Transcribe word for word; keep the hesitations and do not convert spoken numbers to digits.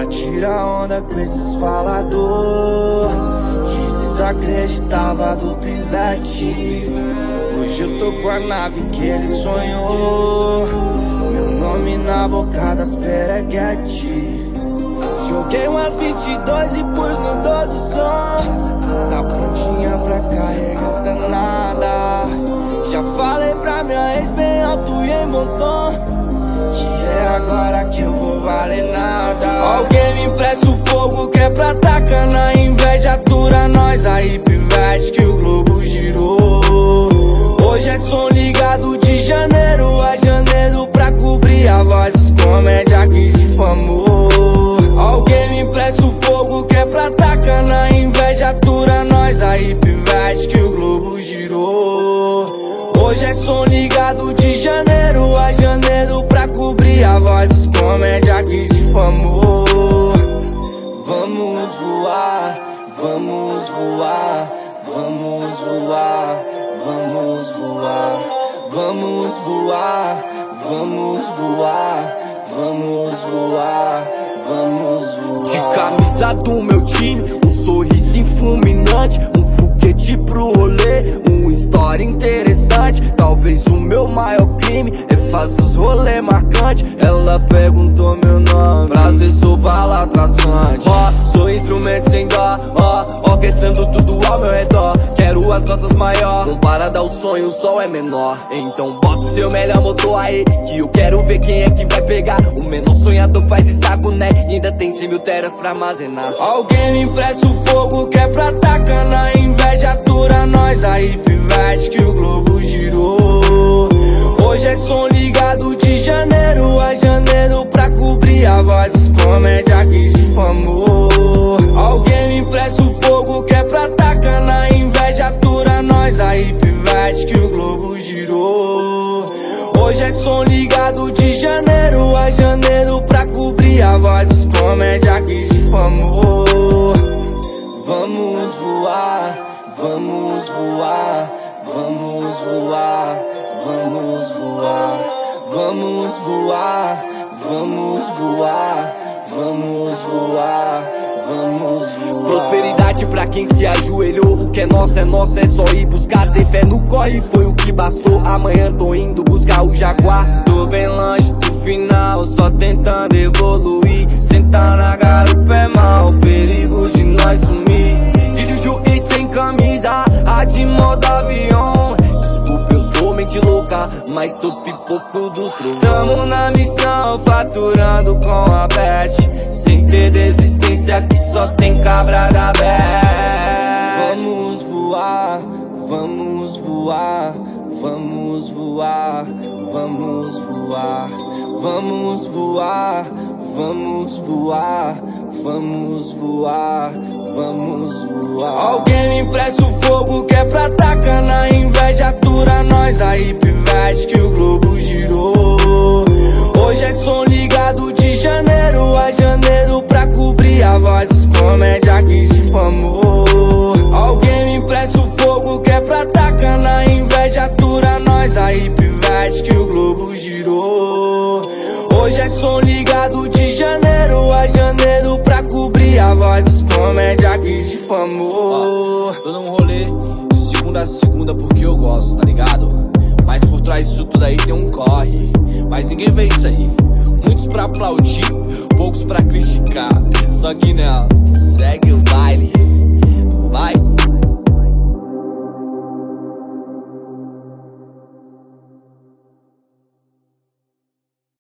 pra tirar onda com esses falador que desacreditava do pivete. Hoje eu tô com a nave que ele sonhou, meu nome na boca das pereguete. Joguei umas vinte e dois e pus no doze o som, tá prontinha pra carregar as danadas. Já falei pra minha ex bem alto e em bom tom, que é agora que eu vou valer nada. Alguém me empresta o fogo que é pra tacar na inveja. Dura nós aí, pivete, que o globo girou. Hoje é som ligado de janeiro a janeiro pra cobrir a voz dos comédia que difamou. Alguém me empresta o fogo que é pra tacar na inveja. Dura nós aí, pivete, que o globo girou. Hoje é som ligado de janeiro a janeiro pra cobrir a voz dos comédia que difamou. Vamos voar, vamos voar, vamos voar, vamos voar, vamos voar, vamos voar, vamos voar, vamos voar. De camisa do meu time, um sorriso fulminante, um foguete pro rolê, uma história interessante. Talvez o meu maior crime é fazer os rolê marcantes. Ela perguntou meu nome, prazer, sou bala traçante. Ó, oh, sou instrumento sem dó, ó, oh, orquestrando tudo ao meu redor. Quero as notas maior, comparada ao sonho o sol é menor. Então bota o seu melhor motor aí, que eu quero ver quem é que vai pegar. O menor sonhador faz estrago, né? E ainda tem cem mil teras pra armazenar. Alguém me empresta o fogo que é pra tacar na inveja. Dura nós aí, pivete, que o globo girou. Hoje é som ligado de janeiro a janeiro pra cobrir a voz dos comédia que difamou. Alguém me empresta o fogo que é pra tacar na inveja. Dura nós aí, pivete, que o globo girou. Hoje é som ligado de janeiro a janeiro pra cobrir a voz dos comédia que difamou. Vamos voar, vamos voar, vamos voar, vamos voar, vamos voar, vamos voar, vamos voar, vamos voar. Prosperidade pra quem se ajoelhou. O que é nosso é nosso, é só ir buscar. Ter fé no corre foi o que bastou. Amanhã tô indo buscar o Jaguar. Tô bem longe do final, só tentando evoluir. Sentar na garupa é mal, perigo de nós sumir. De juju e sem camisa, a de modo avião. Desculpa, eu sou mente louca, mas sou pipoco do trovão. Tamo na missão, faturando com a bet, sem ter desistência que só tem cabra da bet. Vamos voar, vamos voar, vamos voar, vamos voar, vamos voar, vamos voar, vamos voar, vamos voar. Alguém me empresta o fogo que é pra tacar na inveja. Dura nós aí, pivete, que o globo girou. Hoje é som ligado de janeiro a janeiro pra cobrir a voz dos comédia que difamou. Alguém me empresta o fogo que é pra tacar na inveja. Dura nós aí, pivete, que o globo girou. Hoje é som ligado de janeiro a janeiro pra cobrir a voz dos comédia que difamou. Ó, tô num rolê de segunda a segunda porque eu gosto, tá ligado? Mas por trás disso tudo aí tem um corre, mas ninguém vê isso aí. Muitos pra aplaudir, poucos pra criticar. Só que não, segue o baile, vai.